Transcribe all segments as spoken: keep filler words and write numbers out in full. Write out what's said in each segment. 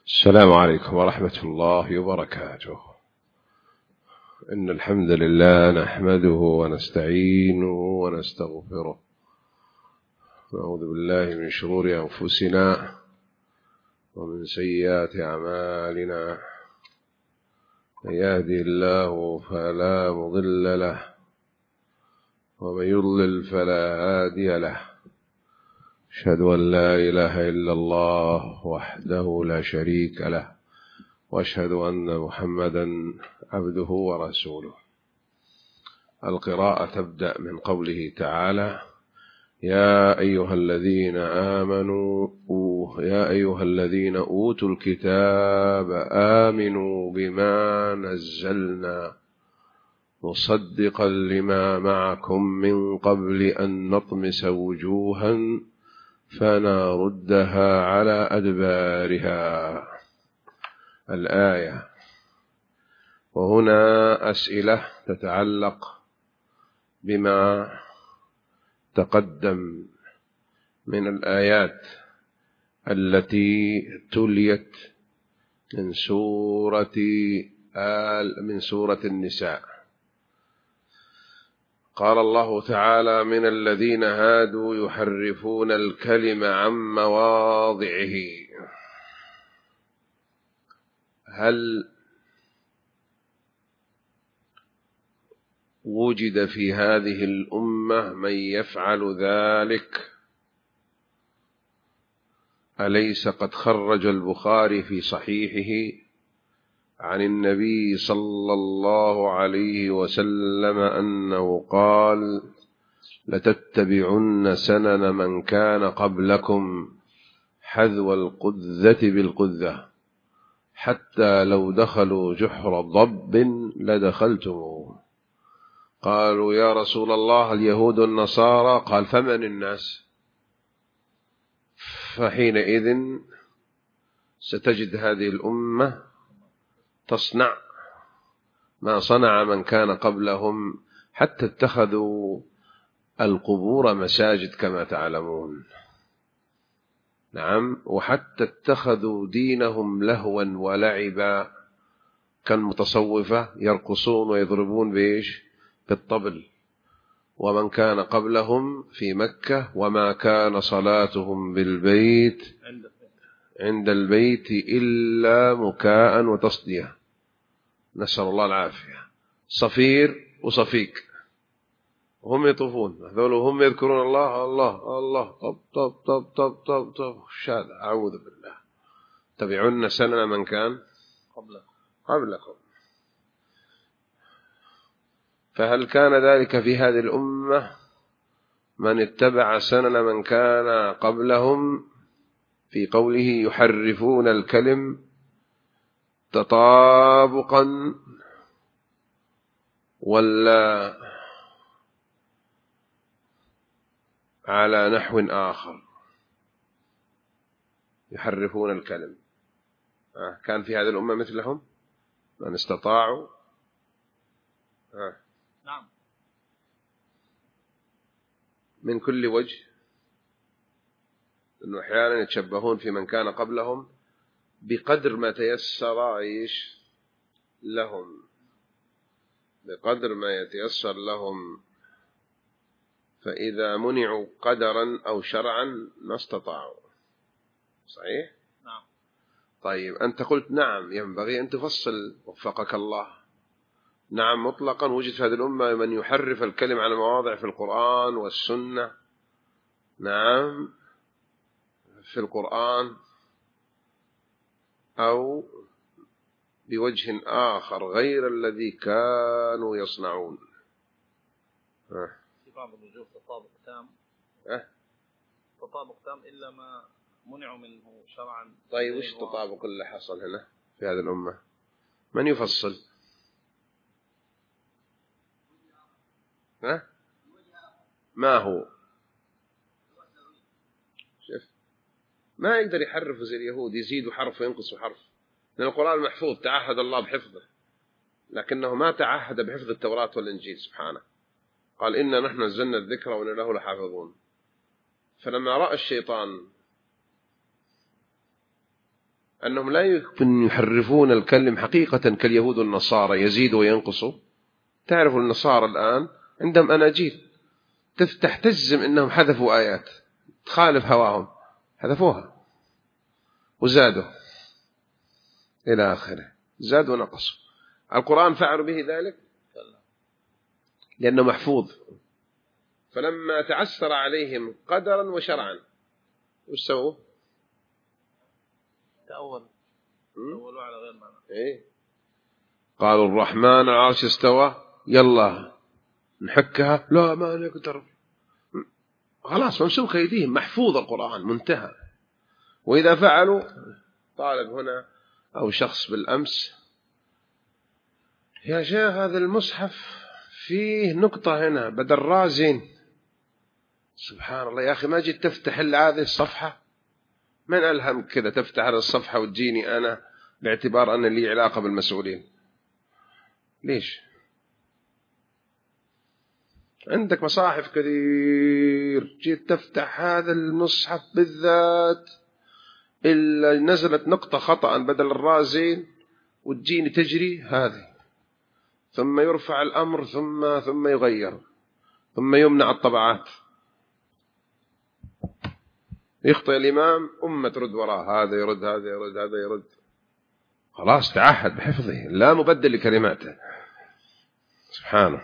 السلام عليكم ورحمة الله وبركاته. إن الحمد لله نحمده ونستعينه ونستغفره، نعوذ بالله من شرور أنفسنا ومن سيئات أعمالنا، من يهده الله فلا مضل له ومن يضلل فلا هادي له. أشهد أن لا إله إلا الله وحده لا شريك له، وأشهد أن محمدا عبده ورسوله. القراءة تبدأ من قوله تعالى: يا أيها الذين آمنوا يا أيها الذين أوتوا الكتاب آمنوا بما نزلنا مصدقا لما معكم من قبل أن نطمس وجوها فنردها على أدبارها. الآية. وهنا أسئلة تتعلق بما تقدم من الآيات التي تليت من سورة آل من سورة النساء. قال الله تعالى: من الذين هادوا يحرفون الكلم عن مواضعه. هل وجد في هذه الأمة من يفعل ذلك؟ أليس قد خرج البخاري في صحيحه عن النبي صلى الله عليه وسلم أنه قال: لتتبعن سنن من كان قبلكم حذو القذة بالقذة حتى لو دخلوا جحر ضب لدخلتموه. قالوا: يا رسول الله اليهود والنصارى. قال: فمن الناس؟ فحينئذ ستجد هذه الأمة تصنع ما صنع من كان قبلهم، حتى اتخذوا القبور مساجد كما تعلمون. نعم، وحتى اتخذوا دينهم لهوا ولعبا، كالمتصوفة يرقصون ويضربون بإيش؟ بالطبل. ومن كان قبلهم في مكة وما كان صلاتهم بالبيت عند البيت إلا مكاء وتصدية. نسأل الله العافية. صفير وصفيق وهم يطوفون، هذول هم يذكرون الله الله الله طب طب طب طب طب طب شاد. أعوذ بالله. تبعون سنن من كان قبلكم قبلكم. فهل كان ذلك في هذه الأمة من اتبع سنن من كان قبلهم في قوله يحرفون الكلم تطابقا ولا على نحو آخر؟ يحرفون الكلم، كان في هذه الأمة مثلهم من استطاعوا؟ نعم، من كل وجه، إنه أحيانا يتشبهون في من كان قبلهم بقدر ما تيسر عيش لهم، بقدر ما يتيسر لهم. فإذا منعوا قدرا أو شرعا ما استطاعوا. صحيح؟ نعم. طيب، أنت قلت نعم ينبغي أن تفصل وفقك الله. نعم مطلقا وجد في هذه الأمة من يحرف الكلم على مواضع في القرآن والسنة. نعم، في القرآن أو بوجه آخر غير الذي كانوا يصنعون. في بعض الوجوه تطابق تام أه؟ تطابق تام إلا ما منعوا منه شرعا. طيب، وش التطابق اللي حصل هنا في هذه الأمة؟ من يفصل؟ ها؟ ما هو؟ شوف، ما يقدر يحرف زي اليهود، يزيد حرف وينقص حرف، لأن القرآن محفوظ تعهد الله بحفظه، لكنه ما تعهد بحفظ التوراة والإنجيل سبحانه. قال: إنا نحن نزلنا الذكر وإنا له لحافظون. فلما رأى الشيطان أنهم لا يمكن يحرفون الكلم حقيقة كاليهود والنصارى يزيد وينقص. تعرف النصارى الآن عندهم أناجيل تفتح تجزم أنهم حذفوا آيات تخالف هواهم، حذفوها وزادوا إلى آخره، زادوا ونقصوا. القرآن فعلوا به ذلك لأنه محفوظ، فلما تعسر عليهم قدرا وشرعا وش سووا؟ تأول تأولوا على غير معنى. إيه؟ قالوا الرحمن على العرش استوى، يلا نحكها، لا ما نقدر، خلاص ممسوك أيديهم، محفوظ القرآن منتهى. وإذا فعلوا طالب هنا أو شخص بالأمس، يا شيخ هذا المصحف فيه نقطة هنا بدل رازين، سبحان الله يا أخي ما جيت تفتح إلا هذه الصفحة؟ من ألهم كذا تفتح هذه الصفحة وتجيني أنا باعتبار أن لي علاقة بالمسؤولين؟ ليش؟ عندك مصاحف كثير، جيت تفتح هذا المصحف بالذات إلا نزلت نقطة خطأ بدل الرازين وتجيني تجري هذه، ثم يرفع الأمر ثم ثم يغير ثم يمنع الطبعات، يخطئ الإمام أمة ترد وراه، هذا يرد هذا يرد هذا يرد، خلاص تعهد بحفظه لا مبدل لكلماته سبحانه.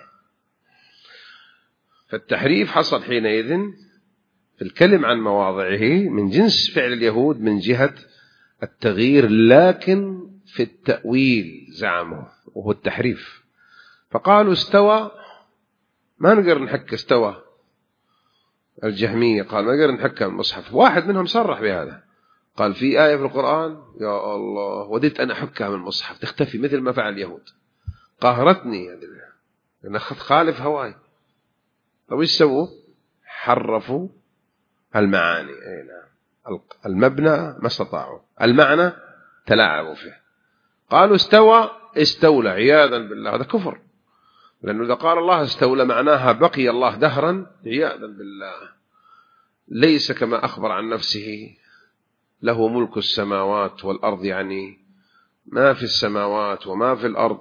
فالتحريف حصل حينئذ في الكلم عن مواضعه من جنس فعل اليهود من جهة التغيير، لكن في التأويل زعموا وهو التحريف. فقالوا استوى، ما نقدر نحك استوى. الجهمية قال ما نقدر نحكم المصحف، واحد منهم صرح بهذا، قال في آية في القرآن يا الله وديت أنا أحكها من المصحف تختفي مثل ما فعل اليهود، قهرتني هذه لأن خالف هواي. طيب ايش سووا؟ حرفوا المعاني، أي نعم، المبنى ما استطاعوا، المعنى تلاعبوا فيه. قالوا استوى استولى عياذا بالله، هذا كفر، لأنه إذا قال الله استولى معناها بقي الله دهرا عياذا بالله، ليس كما أخبر عن نفسه له ملك السماوات والأرض، يعني ما في السماوات وما في الأرض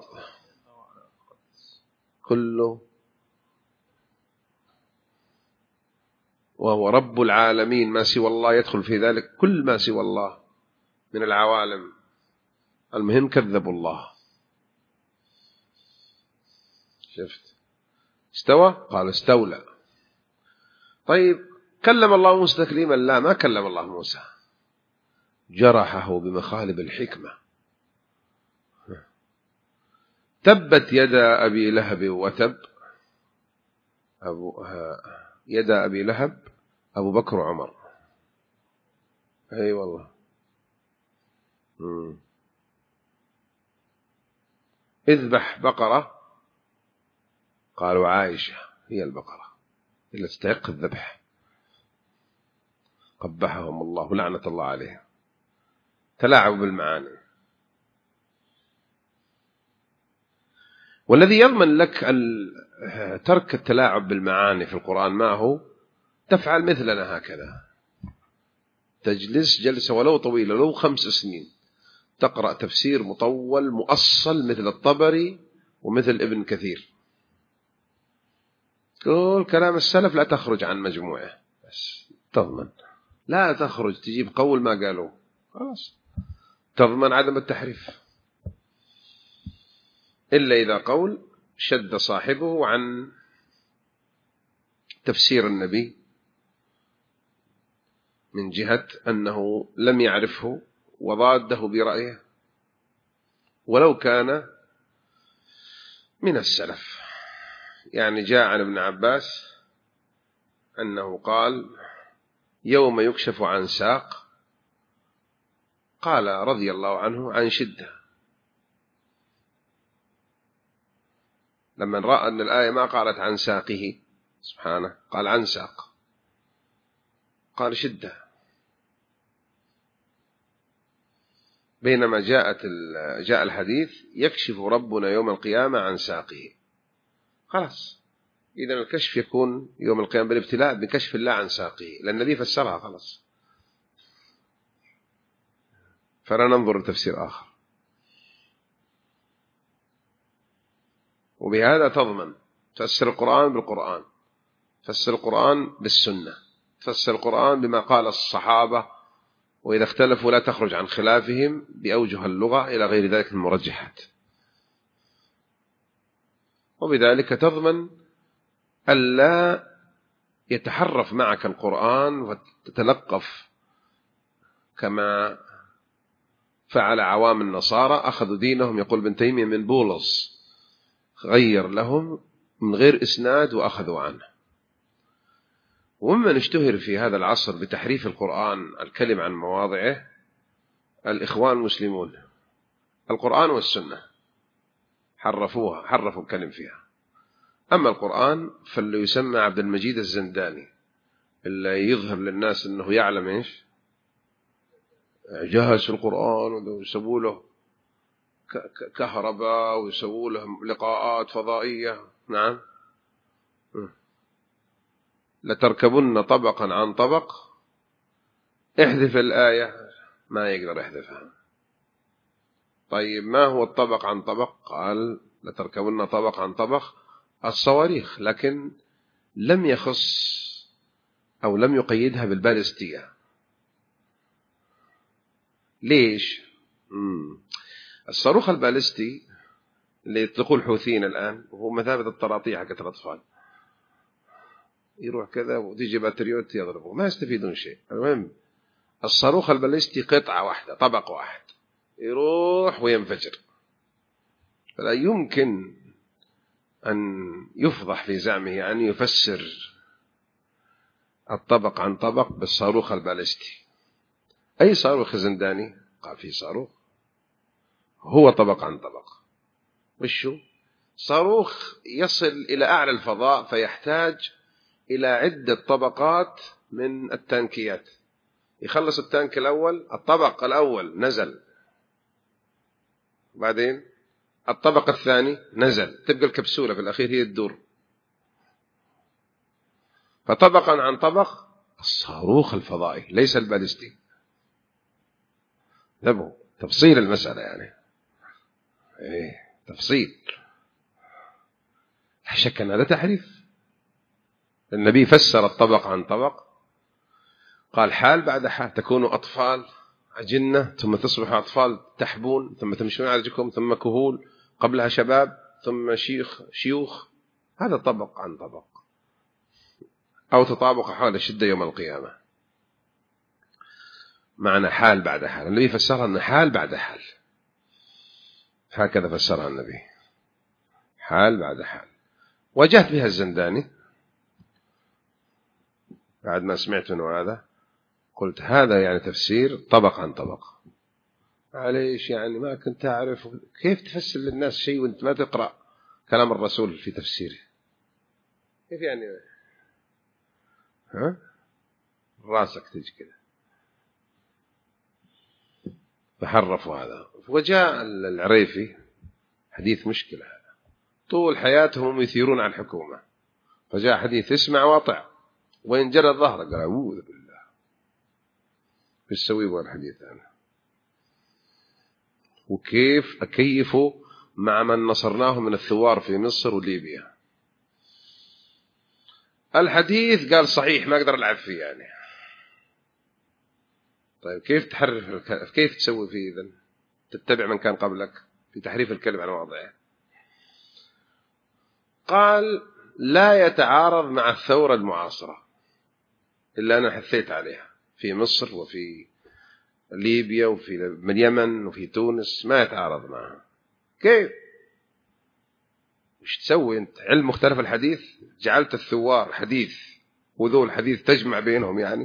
كله، وهو رب العالمين، ما سوى الله يدخل في ذلك كل ما سوى الله من العوالم. المهم كذبوا الله. شفت استوى قال استولى. طيب كلم الله موسى تكليما؟ لا ما كلم الله موسى، جرحه بمخالب الحكمة. تبت يدا أبي لهب وتب، أبو يدا أبي لهب أبو بكر وعمر، أي أيوة والله. مم. اذبح بقرة، قالوا عائشة هي البقرة اللي تستحق الذبح، قبحهم الله لعنة الله عليه، تلاعبوا بالمعاني. والذي يضمن لك ترك التلاعب بالمعاني في القرآن ما هو؟ تفعل مثلنا هكذا، تجلس جلسة ولو طويلة لو خمس سنين تقرأ تفسير مطول مؤصل مثل الطبري ومثل ابن كثير، كل كلام السلف لا تخرج عن مجموعة، بس تضمن لا تخرج تجيب قول ما قالوا، خلاص تضمن عدم التحريف، إلا إذا قول شد صاحبه عن تفسير النبي من جهة أنه لم يعرفه وضاده برأيه ولو كان من السلف. يعني جاء عن ابن عباس أنه قال يوم يكشف عن ساق، قال رضي الله عنه عن شدة، لما رأى أن الآية ما قالت عن ساقه سبحانه قال عن ساق، قال شدة، بينما جاءت جاء الحديث يكشف ربنا يوم القيامة عن ساقه، خلاص إذن الكشف يكون يوم القيامة بالابتلاء بكشف الله عن ساقه، لأن النبي فسرها خلاص. فلا ننظر لتفسير آخر. وبهذا تضمن تفسر القرآن بالقرآن، تفسر القرآن بالسنة، تفسر القرآن بما قال الصحابة، وإذا اختلفوا لا تخرج عن خلافهم بأوجه اللغة إلى غير ذلك المرجحات. وبذلك تضمن ألا يتحرف معك القرآن وتتلقف كما فعل عوام النصارى، أخذوا دينهم يقول ابن تيمية من بولس، غير لهم من غير إسناد وأخذوا عنه. وممن اشتهر في هذا العصر بتحريف القرآن الكلم عن مواضعه الإخوان المسلمون، القرآن والسنة حرفوها، حرفوا الكلم فيها. أما القرآن فاللي يسمى عبد المجيد الزنداني، اللي يظهر للناس أنه يعلم إيش جهز القرآن، ويسووا له كهرباء ويسووا له لقاءات فضائية. نعم، لتركبن طبقا عن طبق، احذف الآية، ما يقدر يحذفها. طيب ما هو الطبق عن طبق؟ قال لتركبن طبق عن طبق الصواريخ، لكن لم يخص أو لم يقيدها بالبالستية. ليش؟ مم. الصاروخ البالستي اللي يطلقوه الحوثيين الآن وهو مثابة الطراطيع حقت الأطفال، يروح كذا وتيجي باتريوت يضربه، ما يستفيدون شيء. المهم الصاروخ البالستي قطعة واحدة، طبق واحد، يروح وينفجر. فلا يمكن أن يفضح في زعمه أن يفسر الطبق عن طبق بالصاروخ البالستي. أي صاروخ زنداني؟ قال في صاروخ هو طبق عن طبق. وشو؟ صاروخ يصل إلى أعلى الفضاء فيحتاج إلى عدة طبقات من التانكيات. يخلص التانك الأول، الطبق الأول نزل، بعدين الطبق الثاني نزل، تبقى الكبسولة في الأخير هي الدور. فطبقا عن طبق الصاروخ الفضائي ليس البالستي. نبو تفصيل المسألة يعني، إيه تفصيل. لا شك أن هذا تحريف. النبي فسر الطبق عن طبق، قال حال بعد حال، تكونوا أطفال أجنة ثم تصبحوا أطفال تحبون ثم تمشون على رجلكم ثم كهول قبلها شباب ثم شيخ شيوخ. هذا طبق عن طبق، أو تطابق حول الشدة يوم القيامة. معنى حال بعد حال، النبي فسرها أن حال بعد حال، هكذا فسرها النبي، حال بعد حال. وجهت بها الزنداني بعد ما سمعت أنه هذا، قلت هذا يعني تفسير طبق عن طبق. عليش يعني ما كنت أعرف كيف تفسر للناس شيء وانت ما تقرأ كلام الرسول في تفسيره؟ كيف يعني؟ ها راسك تجي كده. فحرفوا هذا. وجاء العريفي، حديث مشكلة هذا، طول حياتهم يثيرون على الحكومة، فجاء حديث اسمع واطع وإن جرى الظهر، قال أعوذ بالله في السوي والحديث أنا. وكيف أكيفوا مع من نصرناه من الثوار في مصر وليبيا؟ الحديث قال صحيح ما أقدر ألعب فيه يعني. طيب كيف تحرف، كيف تسوي فيه إذن؟ تتبع من كان قبلك في تحريف الكلم عن مواضعه. قال لا يتعارض مع الثورة المعاصرة إلا أنا حثيت عليها في مصر وفي ليبيا وفي اليمن وفي تونس، ما يتعارض معها. كيف؟ وش تسوي أنت؟ علم مختلف الحديث، جعلت الثوار حديث وذو الحديث تجمع بينهم يعني.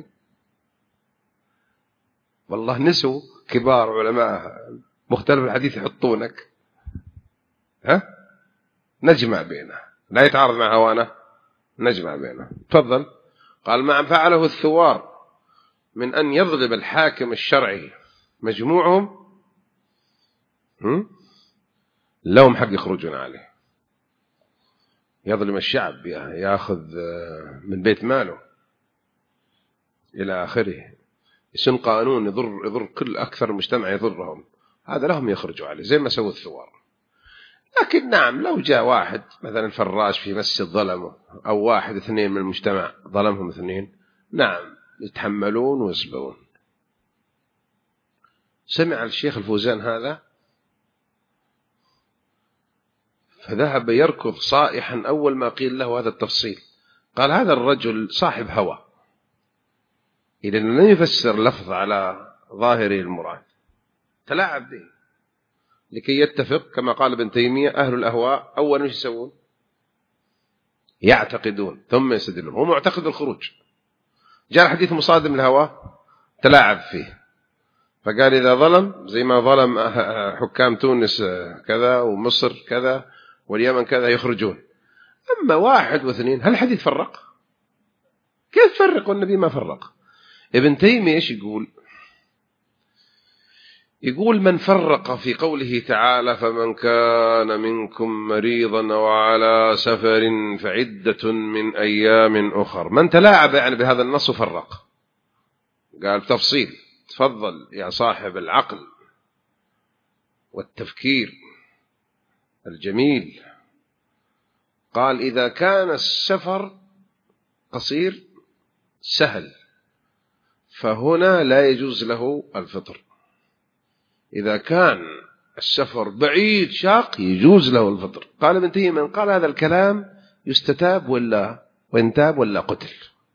والله نسوا كبار علماء مختلف الحديث يحطونك، ها نجمع بينه، لا يتعارض مع هوانا، نجمع بينه. تفضل. قال ما فعله الثوار من أن يضرب الحاكم الشرعي مجموعهم لهم حق يخرجون عليه، يظلم الشعب، يأخذ من بيت ماله إلى آخره، يسن قانون يضر يضر كل أكثر المجتمع يضرهم، هذا لهم يخرجوا عليه زي ما سووا الثوار. لكن نعم لو جاء واحد مثلا فراش في مسجد ظلمه، أو واحد اثنين من المجتمع ظلمهم اثنين، نعم يتحملون ويصبرون. سمع الشيخ الفوزان هذا فذهب يركض صائحا أول ما قيل له هذا التفصيل، قال هذا الرجل صاحب هوى، إذا لم يفسر لفظ على ظاهره المراد، تلاعب به لكي يتفق. كما قال ابن تيمية أهل الأهواء أولا ايش يسوون؟ يعتقدون ثم يستدلون. هو معتقد الخروج، جاء الحديث مصادم الهوى تلاعب فيه، فقال إذا ظلم زي ما ظلم حكام تونس كذا ومصر كذا واليمن كذا يخرجون. أما واحد واثنين، هل الحديث فرق؟ كيف فرق والنبي ما فرق؟ ابن تيمية ايش يقول؟ يقول من فرق في قوله تعالى فمن كان منكم مريضا أو على سفر فعدة من أيام أخر، من تلاعب يعني بهذا النص وفرق، قال تفصيل، تفضل يا صاحب العقل والتفكير الجميل. قال إذا كان السفر قصير سهل فهنا لا يجوز له الفطر، إذا كان السفر بعيد شاق يجوز له الفطر. قال ابن تيمية من قال هذا الكلام يستتاب ولا وإن تاب ولا قتل.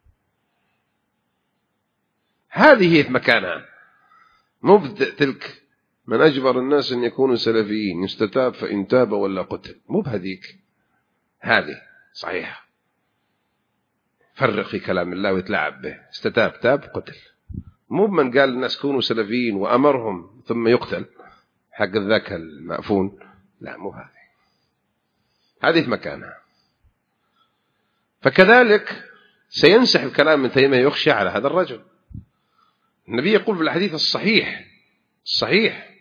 هذه هي مكانها، مبدأ تلك من أجبر الناس أن يكونوا سلفيين، يستتاب فإن تاب ولا قتل، مو بهذيك، هذه صحيحة. فرق في كلام الله ويتلعب به، استتاب تاب قتل، مو من قال الناس كونوا سلفيين وأمرهم ثم يقتل حق ذاك المأفون، لا مو هذه، هذه في مكانها. فكذلك سينسحب كلام من تيمية يخشى على هذا الرجل. النبي يقول في الحديث الصحيح الصحيح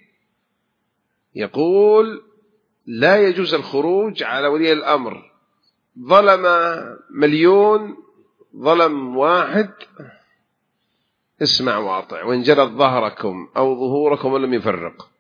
يقول لا يجوز الخروج على ولي الأمر، ظلم مليون ظلم واحد اسمع واطع، وإن جلت ظهركم أو ظهوركم ولم يفرق.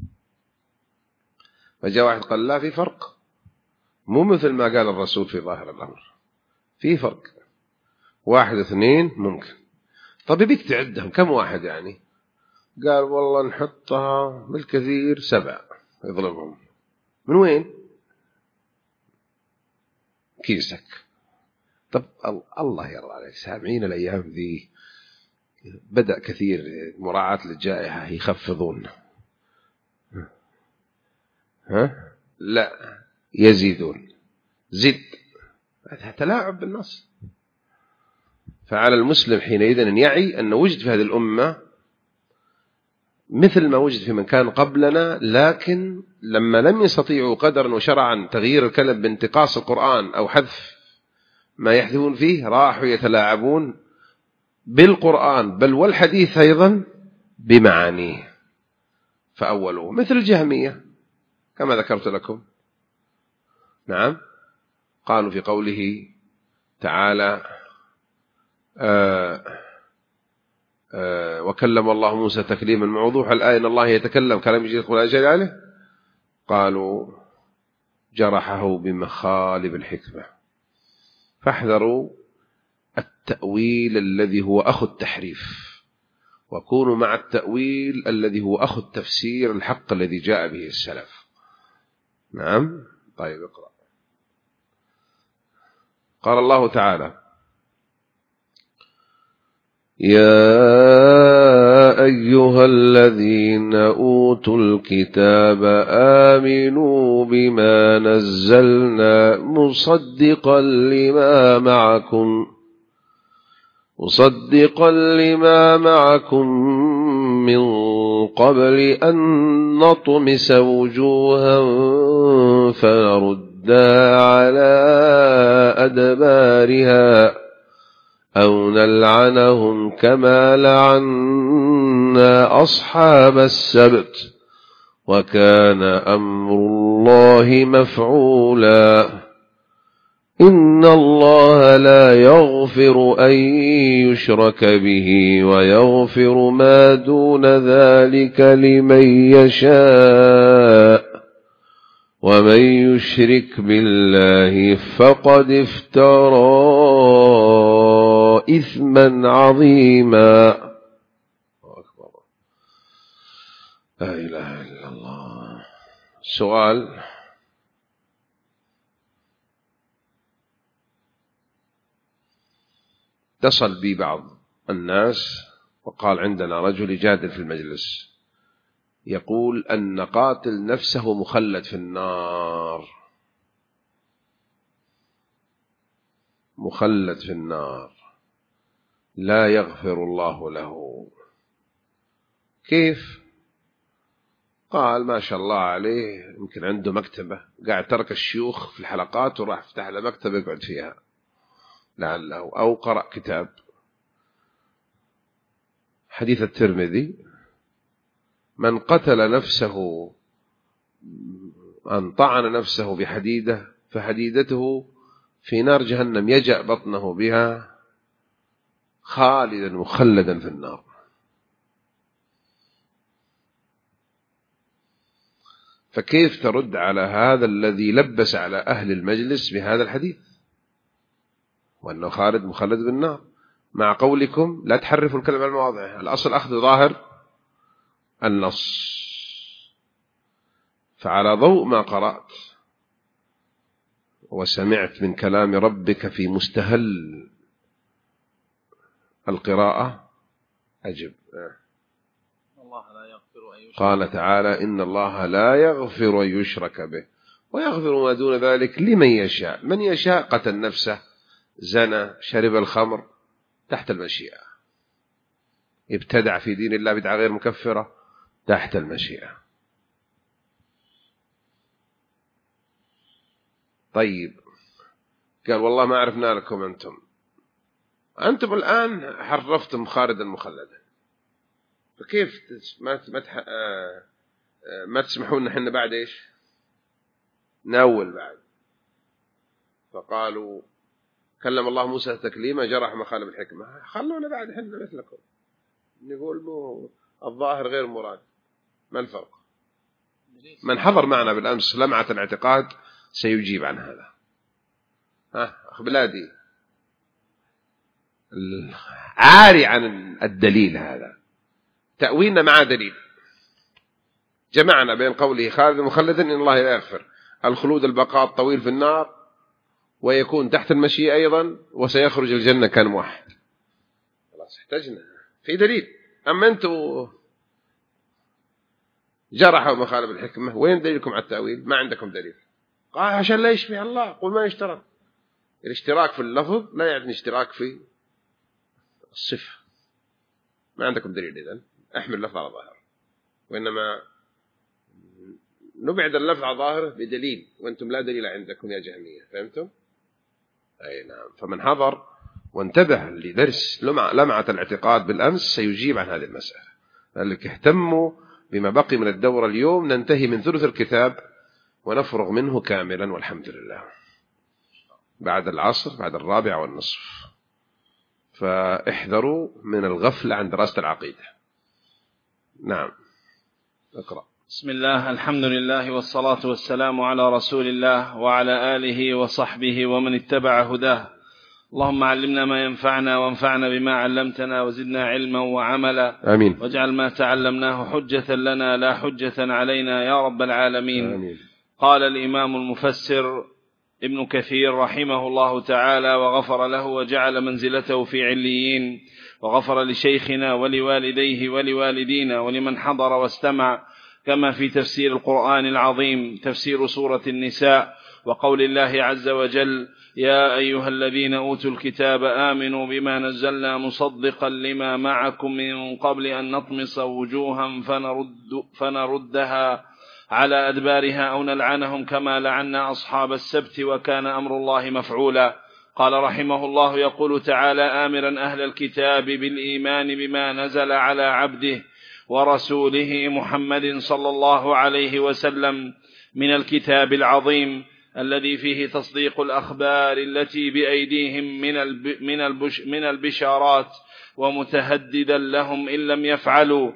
فجاء واحد قال لا في فرق، مو مثل ما قال الرسول في ظاهر الأمر، في فرق، واحد اثنين ممكن. طب يبيك تعدهم كم واحد يعني؟ قال والله نحطها بالكثير سبع يظلمهم. من وين؟ كيسك. طب الله يرضى عليك، سامعين الأيام ذي بدأ كثير مراعاة للجائحة يخفضون، ها؟ لا يزيدون، زد، هذا تلاعب بالنص. فعلى المسلم حينئذ أن يعي أن وجد في هذه الأمة مثل ما وجد في من كان قبلنا، لكن لما لم يستطيعوا قدرا وشرعا تغيير الكلام بانتقاص القرآن أو حذف ما يحذفون فيه، راحوا يتلاعبون بالقرآن بل والحديث أيضا بمعانيه، فأولوا مثل الجهمية كما ذكرت لكم. نعم، قالوا في قوله تعالى آه آه وكلم الله موسى تكليما، موضوع الآية أن الله يتكلم كلام يجيز القرآن جل عليه، قالوا جرحه بمخالب الحكمة. فاحذروا التأويل الذي هو أخو التحريف، وكونوا مع التأويل الذي هو أخو التفسير الحق الذي جاء به السلف. نعم. طيب اقرأ. قال الله تعالى يا أيها الذين أوتوا الكتاب آمنوا بما نزلنا مصدقا لما معكم مصدقا لما معكم من قبل أن نطمس وجوها فنردها على أدبارها أو نلعنهم كما لعنا أصحاب السبت وكان أمر الله مفعولا. إن الله لا يغفر أن يشرك به ويغفر ما دون ذلك لمن يشاء ومن يشرك بالله فقد افترى إثما عظيما. أكبر. لا إله إلا الله. سؤال: اتصل بي بعض الناس وقال عندنا رجل يجادل في المجلس يقول أن قاتل نفسه مخلد في النار، مخلد في النار لا يغفر الله له. كيف؟ قال ما شاء الله عليه يمكن عنده مكتبة، قاعد ترك الشيوخ في الحلقات وراح فتح له مكتبة يقعد فيها لعله، أو قرأ كتاب. حديث الترمذي: من قتل نفسه أن طعن نفسه بحديدة فحديدته في نار جهنم يجأ بطنه بها خالدا مخلدا في النار. فكيف ترد على هذا الذي لبس على أهل المجلس بهذا الحديث وأنه خالد مخلد بالنار، مع قولكم لا تحرفوا الكلمة على المواضع؟ الأصل أخذ ظاهر النص. فعلى ضوء ما قرأت وسمعت من كلام ربك في مستهل القراءة أجب. قال تعالى: إن الله لا يغفر أن يشرك به ويغفر ما دون ذلك لمن يشاء. من يشاء قتل نفسه، زنى، شرب الخمر، تحت المشيئة. ابتدع في دين الله بدعة غير مكفرة، تحت المشيئة. طيب، قال والله ما عرفنا لكم أنتم أنتم الآن حرفتم خالدا مخلدا، فكيف ما تمتح... آه... آه... ما تسمحون نحن بعد إيش نأول بعد؟ فقالوا كلم الله موسى تكليما جرح مخالب الحكمة، خلونا بعد حنا مثلكم نقول مو الظاهر غير مراد. ما الفرق؟ من حضر معنا بالأمس لمعة الاعتقاد سيجيب عن هذا. ها أخ بلادي، عاري عن الدليل هذا، تأويلنا مع دليل. جمعنا بين قوله خالد مخلدا إن الله لا يغفر، الخلود البقاء الطويل في النار، ويكون تحت المشيئة أيضا، وسيخرج الجنة كان موحد. خلاص احتجنا في دليل. أما أنتم جرحوا مخالب الحكمة، وين دليلكم على التأويل؟ ما عندكم دليل. قال عشان لا يشبه الله، قل ما يشترط. الاشتراك في اللفظ لا يعني اشتراك في الصفة. ما عندكم دليل، إذن احمل اللفظ على ظاهر، وإنما نبعد اللفظ على ظاهره بدليل، وأنتم لا دليل عندكم يا جهمية. فهمتم؟ أي نعم. فمن حضر وانتبه لدرس لمعة الاعتقاد بالأمس سيجيب عن هذه المسألة. لذلك اهتموا بما بقي من الدورة اليوم، ننتهي من ثلث الكتاب ونفرغ منه كاملا والحمد لله بعد العصر، بعد الرابع والنصف. فاحذروا من الغفلة عن دراسة العقيدة. نعم اقرأ. بسم الله، الحمد لله والصلاة والسلام على رسول الله وعلى آله وصحبه ومن اتبع هداه. اللهم علمنا ما ينفعنا وانفعنا بما علمتنا وزدنا علما وعملا. آمين. واجعل ما تعلمناه حجة لنا لا حجة علينا يا رب العالمين. آمين. قال الإمام المفسر ابن كثير رحمه الله تعالى وغفر له وجعل منزلته في عليين، وغفر لشيخنا ولوالديه ولوالدينا ولمن حضر واستمع، كما في تفسير القرآن العظيم تفسير سورة النساء وقول الله عز وجل: يا أيها الذين أوتوا الكتاب آمنوا بما نزلنا مصدقا لما معكم من قبل أن نطمس وجوها فنرد فنردها على أدبارها أو نلعنهم كما لعنا أصحاب السبت وكان أمر الله مفعولا. قال رحمه الله: يقول تعالى آمرا أهل الكتاب بالإيمان بما نزل على عبده ورسوله محمد صلى الله عليه وسلم من الكتاب العظيم الذي فيه تصديق الأخبار التي بأيديهم من من البش من البشارات ومتهددا لهم إن لم يفعلوا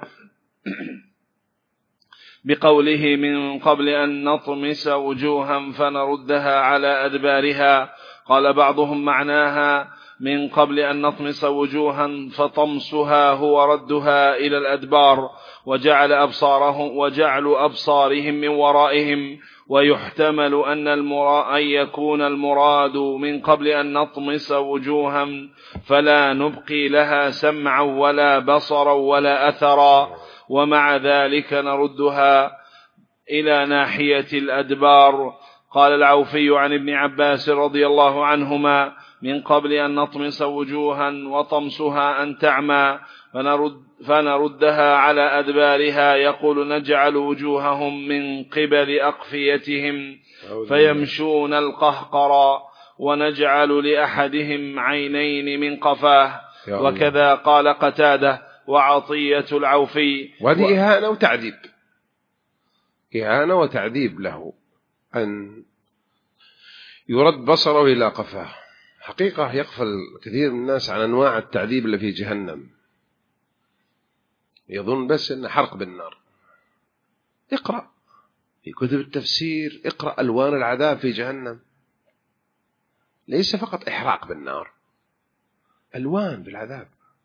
بقوله من قبل أن نطمس وجوها فنردها على أدبارها. قال بعضهم معناها من قبل أن نطمس وجوها فطمسها هو ردها إلى الأدبار وجعل أبصارهم وجعل أبصارهم من ورائهم. ويحتمل أن المراد أن يكون المراد من قبل أن نطمس وجوها فلا نبقي لها سمعا ولا بصرا ولا أثرا، ومع ذلك نردها إلى ناحية الأدبار. قال العوفي عن ابن عباس رضي الله عنهما من قبل أن نطمس وجوها وطمسها أن تعمى فنرد فنردها على أدبارها، يقول نجعل وجوههم من قبل أقفيتهم فيمشون القهقرا ونجعل لأحدهم عينين من قفاه. وكذا قال قتادة وعطية العوفي. وهذه و... إهانة وتعذيب، إهانة وتعذيب له أن يرد بصره إلى قفاه. حقيقة يغفل كثير من الناس عن أنواع التعذيب اللي في جهنم، يظن بس أنه حرق بالنار. اقرأ في كتب التفسير، اقرأ ألوان العذاب في جهنم، ليس فقط إحراق بالنار، ألوان بالعذاب.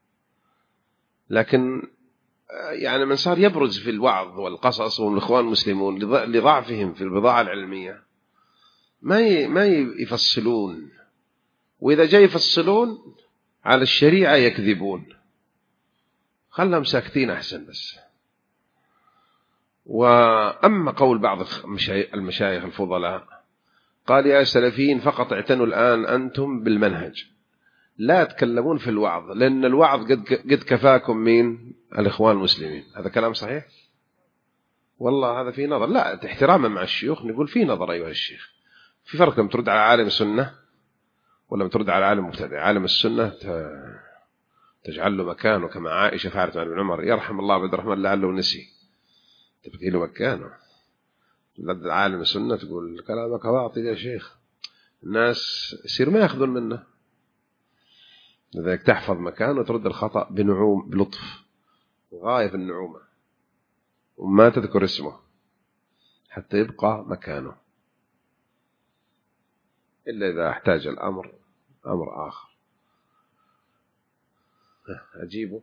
لكن يعني من صار يبرز في الوعظ والقصص والإخوان المسلمون لضعفهم في البضاعة العلمية ما ما يفصلون، وإذا جاي يفصلون على الشريعة يكذبون. خلهم ساكتين أحسن بس. وأما قول بعض المشايخ الفضلاء قال يا سلفيين فقط اعتنوا الآن أنتم بالمنهج، لا تكلمون في الوعظ، لأن الوعظ قد قد كفاكم من الإخوان المسلمين. هذا كلام صحيح؟ والله هذا في نظر، لا احتراما مع الشيوخ نقول في نظر أيها الشيخ. في فرق لما ترد على عالم السنة ولا ترد على عالم مبتدع. عالم السنة تجعل له مكانه كما عائشة فعلت مع ابن عمر، يرحم الله عبد الرحمن لعله نسي، تبقي له مكانه. لدى عالم السنة تقول كلامك باطل يا شيخ، الناس يصير ما يأخذون منه، لذلك تحفظ مكانه وترد الخطأ بنعوم بلطف غاية في النعومة، وما تذكر اسمه حتى يبقى مكانه، إلا إذا احتاج الأمر أمر آخر. أجيبه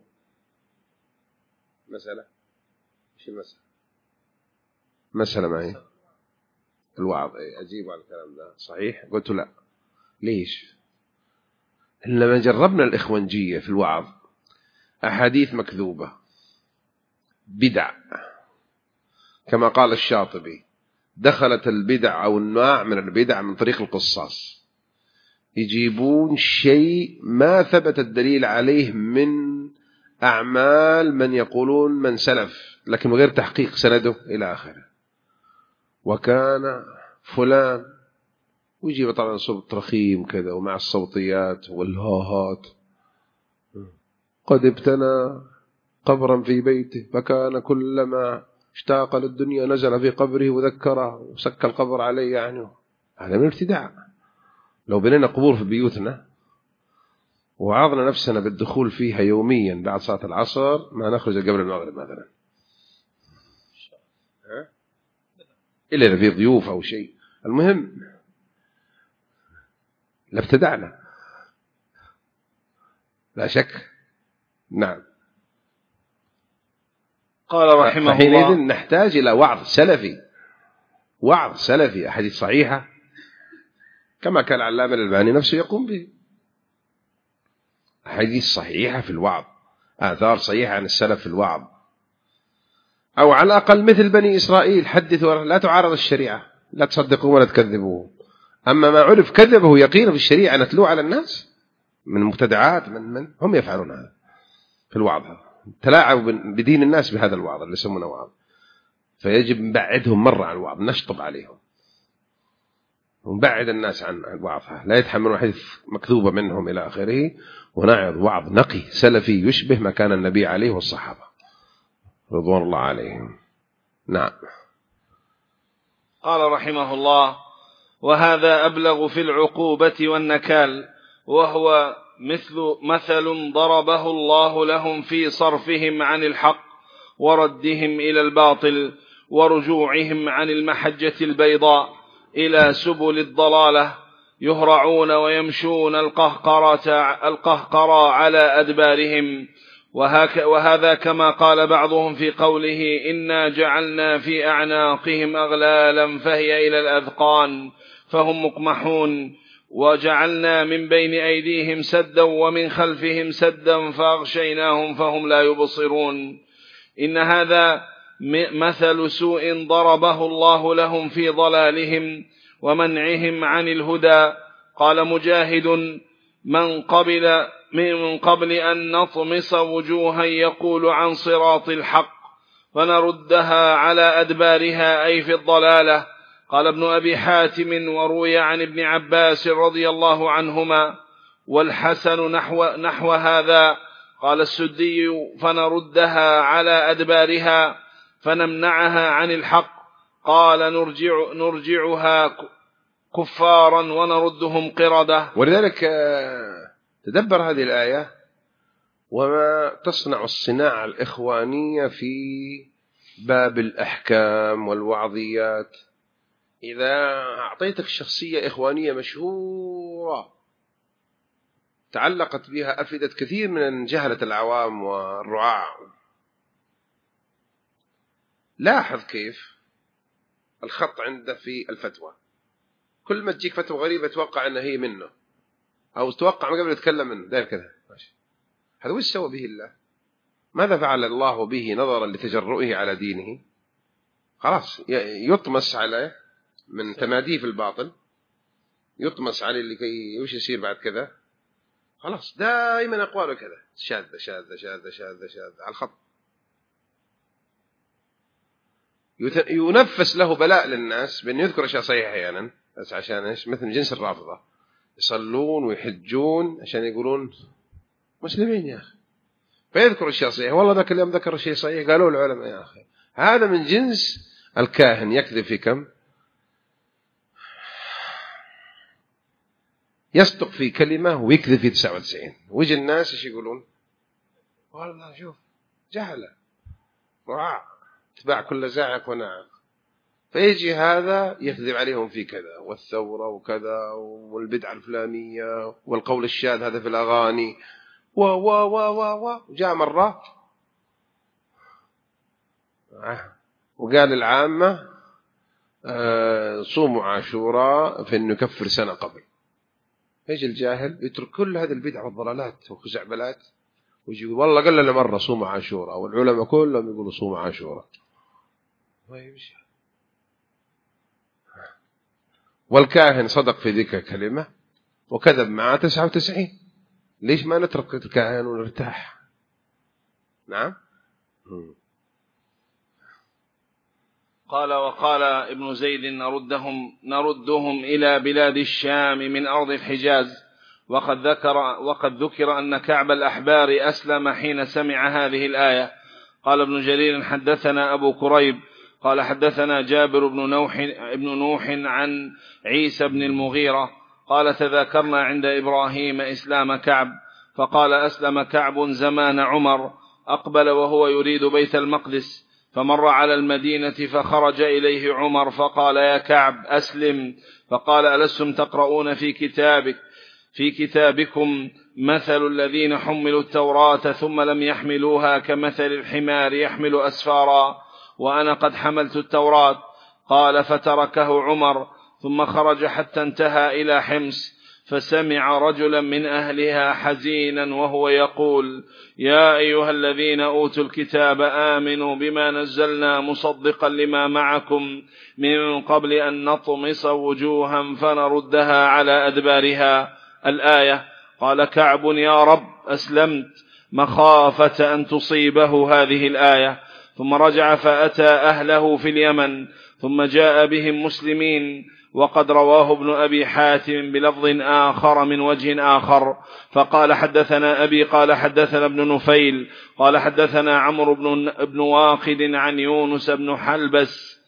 مسألة، إيش المسألة؟ مسألة معي الوعظ، أجيبه على الكلام ده صحيح؟ قلت لا. ليش؟ لما جربنا الإخوانجية في الوعظ أحاديث مكذوبة بدع، كما قال الشاطبي دخلت البدع أو النوع من البدع من طريق القصاص، يجيبون شيء ما ثبت الدليل عليه من أعمال من يقولون من سلف، لكن غير تحقيق سنده إلى آخره. وكان فلان ويجيب طبعا صوت رخيم كذا ومع الصوتيات والهاهات، قد ابتنى قبرا في بيته فكان كلما اشتاق للدنيا نزل في قبره وذكره وسك القبر عليه. يعني هذا من الابتداع. لو بنينا قبور في بيوتنا وعظنا نفسنا بالدخول فيها يوميا بعد صلاة العصر ما نخرج قبل المغرب مثلا، إلا إذا في ضيوف أو شيء، المهم لابتدعنا لا شك. نعم. قال رحمه حينئذ الله نحتاج إلى وعظ سلفي، وعظ سلفي أحاديث صحيحة كما كان العلامة الألباني نفسه يقوم به، أحاديث صحيحة في الوعظ، آثار صحيحة عن السلف في الوعظ، أو على الأقل مثل بني إسرائيل حدثوا لا تعارض الشريعة، لا تصدقوا ولا تكذبوا. أما ما عرف كذبه يقينه في الشريعة نتلوه على الناس من مبتدعات من من هم يفعلون هذا في الوعظ، تلاعبوا بدين الناس بهذا الوعظ اللي يسمونه وعظ، فيجب نبعدهم مرة عن الوعظ، نشطب عليهم ونبعد الناس عن الوعظ، لا يتحملون حديث مكذوبة منهم إلى آخره، ونعظ وعظ نقي سلفي يشبه ما كان النبي عليه والصحابة رضوان الله عليهم. نعم. قال رحمه الله وهذا أبلغ في العقوبة والنكال، وهو مثل مثل ضربه الله لهم في صرفهم عن الحق وردهم إلى الباطل ورجوعهم عن المحجة البيضاء إلى سبل الضلالة، يهرعون ويمشون القهقرة, القهقرة على أدبارهم. وهذا كما قال بعضهم في قوله إنا جعلنا في أعناقهم أغلالا فهي إلى الأذقان فهم مقمحون، وجعلنا من بين أيديهم سدا ومن خلفهم سدا فأغشيناهم فهم لا يبصرون. إن هذا مثل سوء ضربه الله لهم في ضلالهم ومنعهم عن الهدى. قال مجاهد من قبل من قبل أن نطمس وجوها يقول عن صراط الحق فنردها على أدبارها أي في الضلالة. قال ابن أبي حاتم وروي عن ابن عباس رضي الله عنهما والحسن نحو, نحو هذا. قال السدي فنردها على أدبارها فنمنعها عن الحق. قال نرجع نرجعها كفارا ونردهم قردة. ولذلك تدبر هذه الآية وما تصنع الصناعة الإخوانية في باب الأحكام والوعظيات. إذا أعطيتك شخصية إخوانية مشهورة تعلقت بها أفئدة كثير من جهلة العوام والرعاع، لاحظ كيف الخط عنده في الفتوى. كل ما تجيك فتوى غريبة توقع أنها هي منه، أو توقع ما قبل يتكلم منه داير كذا. هذا وش سوى به الله؟ ماذا فعل الله به نظرا لتجرؤه على دينه؟ خلاص يطمس عليه من تماديه في الباطل، يطمس عليه لكي وش يصير بعد كذا. خلاص دائما أقواله كذا شاذة شاذة شاذة شاذة شاذة على الخط. ينفس له بلاء للناس بأن يذكر أشياء صحيحة أحيانا بس عشان إيش؟ مثل جنس الرافضة يصلون ويحجون عشان يقولون مسلمين يا أخي، فيذكر أشياء صحيحة. والله ذاك اليوم ذكر شيء صحيح قالوا العلماء يا أخي. هذا من جنس الكاهن يكذب في كم؟ يصدق في كلمة ويكذب في تسعة وتسعين. ويجي الناس إيش يقولون؟ والله شوف جهلة رعاع تباع كل زاعق وناعق. فيجي هذا يكذب عليهم في كذا والثورة وكذا والبدعة الفلانية والقول الشاذ هذا في الأغاني و و و و و جاء مرة وقال العامة صوموا عاشوراء في إنه يكفر سنة قبل. يجي الجاهل يترك كل هذه البدع والضلالات وخزعبلات ويجي يقول والله قال لنا مرة صوموا عاشوراء والعلماء كلهم يقولوا صوموا عاشوراء. والكاهن صدق في ذيك الكلمة وكذب معه تسعة وتسعين. ليش ما نترك الكاهن ونرتاح؟ نعم. قال وقال ابن زيد نردهم, نردهم إلى بلاد الشام من أرض الحجاز. وقد ذكر, وقد ذكر أن كعب الأحبار أسلم حين سمع هذه الآية. قال ابن جرير حدثنا أبو كريب قال حدثنا جابر بن نوح, ابن نوح عن عيسى بن المغيرة قال تذاكرنا عند إبراهيم إسلام كعب فقال أسلم كعب زمان عمر أقبل وهو يريد بيت المقدس فمر على المدينة فخرج إليه عمر فقال يا كعب أسلم. فقال ألستم تقرؤون في كتابك في كتابكم مثل الذين حملوا التوراة ثم لم يحملوها كمثل الحمار يحمل أسفارا وأنا قد حملت التوراة. قال فتركه عمر ثم خرج حتى انتهى إلى حمص فسمع رجلا من أهلها حزينا وهو يقول يا أيها الذين أوتوا الكتاب آمنوا بما نزلنا مصدقا لما معكم من قبل أن نطمس وجوها فنردها على أدبارها. الآية. قال كعب يا رب أسلمت مخافة أن تصيبه هذه الآية. ثم رجع فأتى أهله في اليمن ثم جاء بهم مسلمين. وقد رواه ابن أبي حاتم بلفظ آخر من وجه آخر فقال حدثنا أبي قال حدثنا ابن نفيل قال حدثنا عمرو بن, بن واقد عن يونس بن حلبس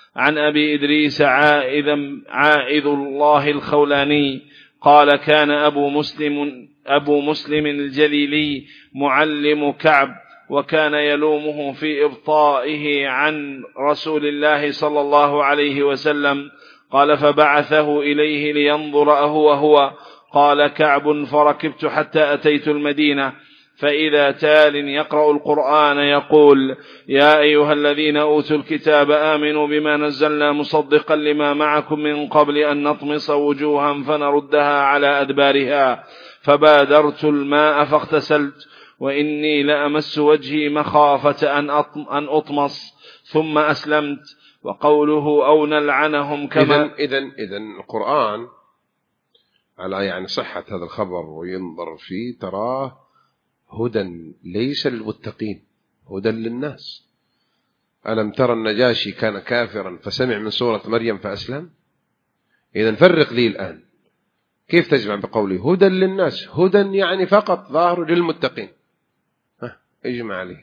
عن أبي إدريس عائذ الله الخولاني قال كان أبو مسلم, أبو مسلم الجليلي معلم كعب، وكان يلومه في إبطائه عن رسول الله صلى الله عليه وسلم. قال فبعثه إليه لينظر أهو هو. قال كعب فركبت حتى أتيت المدينة، فإذا تال يقرأ القرآن يقول يا أيها الذين أوتوا الكتاب آمنوا بما نزلنا مصدقا لما معكم من قبل أن نطمس وجوها فنردها على أدبارها، فبادرت الماء فاغتسلت وإني لأمس وجهي مخافة أن أطمس ثم أسلمت. وقوله أو نلعنهم كما إذن, إذن القرآن على يعني صحة هذا الخبر وينظر فيه تراه هدى ليس للمتقين، هدى للناس. ألم ترى النجاشي كان كافرا فسمع من سورة مريم فأسلم؟ إذن فرق لي الآن كيف تجمع بقوله هدى للناس؟ هدى يعني فقط ظاهر للمتقين، ها اجمع عليه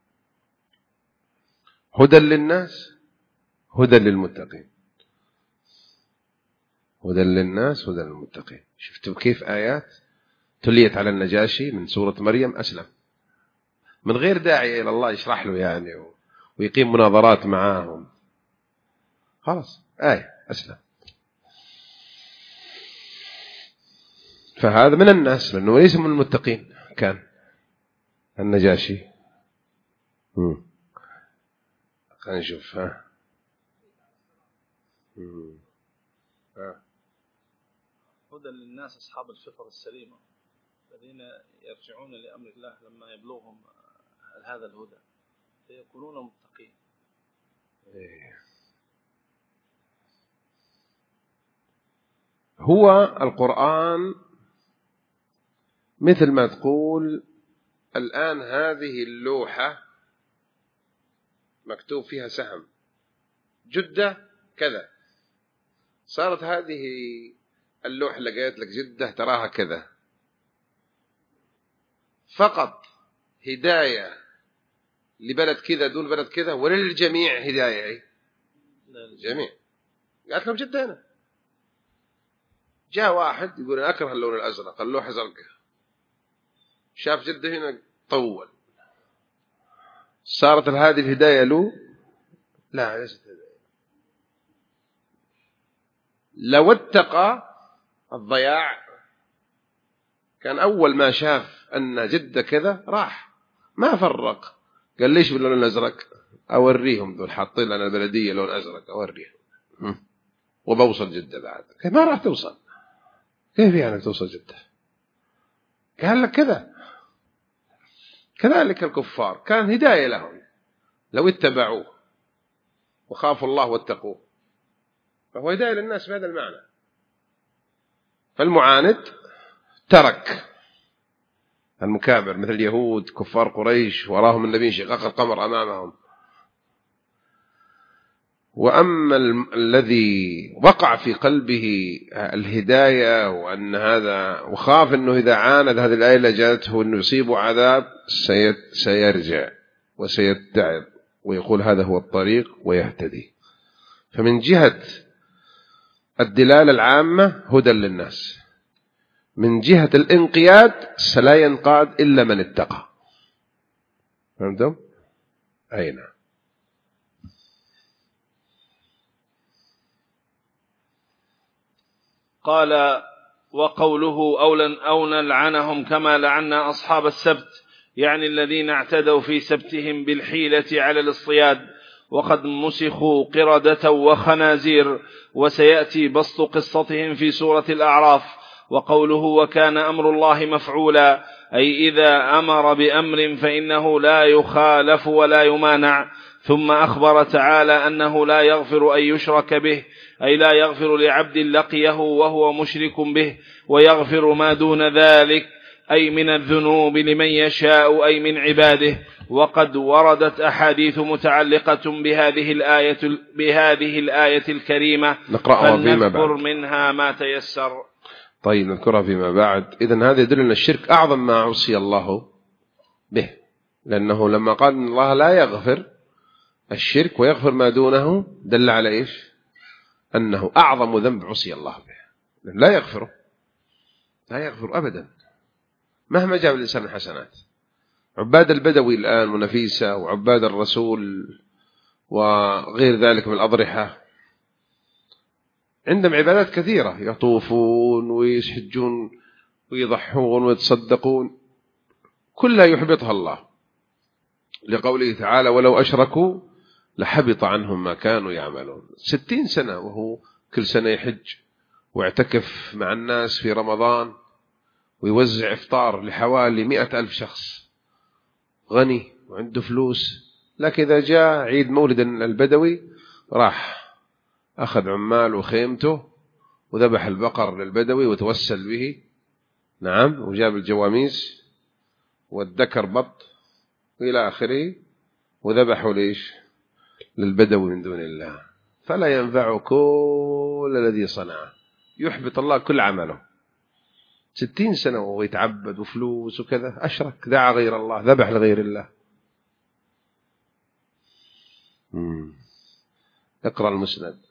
هدى للناس هدى للمتقين، هدى للناس هدى للمتقين. شفتوا كيف آيات تليت على النجاشي من سورة مريم أسلم من غير داعي إلى الله يشرح له يعني ويقيم مناظرات معاهم، خلاص آية أسلم. فهذا من الناس لأنه ليس من المتقين كان النجاشي. خلينا نشوف ها ها هدى للناس أصحاب الفطر السليمة الذين يرجعون لأمر الله لما يبلغهم هذا الهدى فيكونون متقين. هو القرآن مثل ما تقول الآن هذه اللوحة مكتوب فيها سهم جدة كذا، صارت هذه اللوحة لقيت لك جدة تراها كذا، فقط هداية لبلد كذا دون بلد كذا ولا للجميع هداية؟ الجميع. قالت لهم جدة هنا. جاء واحد يقول أنا أكره اللون الأزرق، اللوحة زرقاء، شاف جدة هنا طول، صارت هذه الهداية له؟ لا ليست هداية. لو اتقى الضياع كان أول ما شاف أن جدة كذا راح ما فرق، قال ليش باللون الأزرق؟ أوريهم ذول حاطين لنا البلدية لون أزرق أوريهم وبوصل جدة بعد. كيف ما راح توصل؟ كيف يعني توصل جدة؟ قال لك كذا. كذلك الكفار كان هداية لهم لو اتبعوه وخافوا الله واتقوه، فهو هداية للناس بهذا المعنى. فالمعاند ترك، المكابر مثل اليهود كفار قريش وراهم النبي شقاق القمر أمامهم. وأما الذي وقع في قلبه الهداية وأن هذا وخاف أنه إذا عاند هذه الآية لجاءته أنه يصيبه عذاب سيرجع وسيتعظ ويقول هذا هو الطريق ويهتدي. فمن جهة الدلالة العامة هدى للناس، من جهة الانقياد سلا ينقاد إلا من اتقى. فهمتم؟ أين قال وقوله أو نلعنهم كما لعنا أصحاب السبت، يعني الذين اعتدوا في سبتهم بالحيلة على الاصطياد، وقد مسخوا قردة وخنازير، وسيأتي بسط قصتهم في سورة الأعراف. وقوله وكان أمر الله مفعولا، أي إذا أمر بأمر فإنه لا يخالف ولا يمانع. ثم أخبر تعالى أنه لا يغفر أن يشرك به، أي لا يغفر لعبد لقيه وهو مشرك به، ويغفر ما دون ذلك أي من الذنوب لمن يشاء أي من عباده. وقد وردت أحاديث متعلقة بهذه الآية, بهذه الآية الكريمة نقرأها فيما بعد، منها ما تيسر. طيب نذكرها فيما بعد. إذن هذا يدل أن الشرك أعظم ما عصي الله به، لأنه لما قال إن الله لا يغفر الشرك ويغفر ما دونه دل على إيش؟ أنه أعظم ذنب عصي الله به، لا يغفره، لا يغفر أبدا مهما جاب الإنسان الحسنات. عباد البدوي الآن ونفيسة وعباد الرسول وغير ذلك من الأضرحة عندهم عبادات كثيرة، يطوفون ويسحجون ويضحون ويتصدقون، كلها يحبطها الله، لقوله تعالى ولو أشركوا لحبط عنهم ما كانوا يعملون. ستين سنة وهو كل سنة يحج واعتكف مع الناس في رمضان ويوزع إفطار لحوالي مئة ألف شخص، غني وعنده فلوس، لكن إذا جاء عيد مولد البدوي راح أخذ عمال وخيمته وذبح البقر للبدوي وتوسل به، نعم، وجاب الجواميس والذكر بط وإلى آخره وذبحوا ليش؟ للبدوي من دون الله. فلا ينفع كل الذي صنعه، يحبط الله كل عمله. ستين سنة وهو يتعبد وفلوس وكذا، أشرك، دعا غير الله، ذبح لغير الله. مم. اقرأ المسند.